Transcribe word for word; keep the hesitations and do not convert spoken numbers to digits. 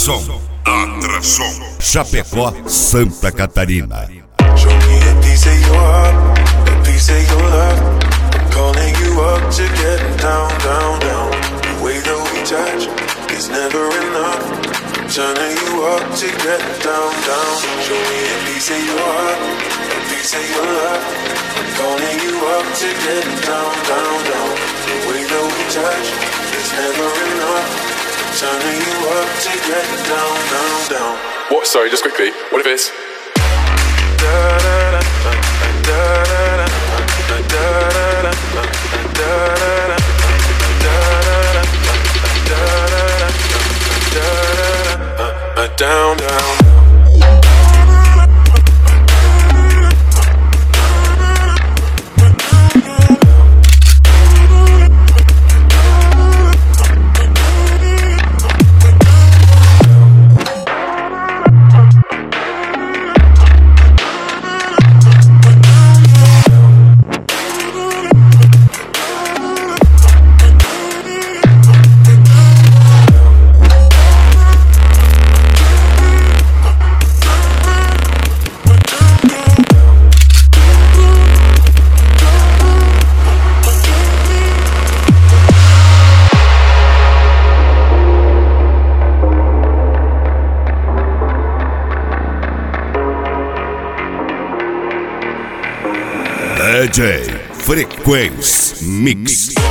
Atração, atração. Chapecó, Santa Catarina. Show me a piece of your heart, a piece of your love. I'm calling you up to get down, down, down. The way that we touch is never enough. I'm turning you up to get down, down. Show me a piece of your heart, a piece of your love. I'm calling you up to get down, down, down. The way that we touch is never enough. I'm turning you up to get down, down, down. What? Sorry, just quickly. What if it's down, down. D J Frequência Mix.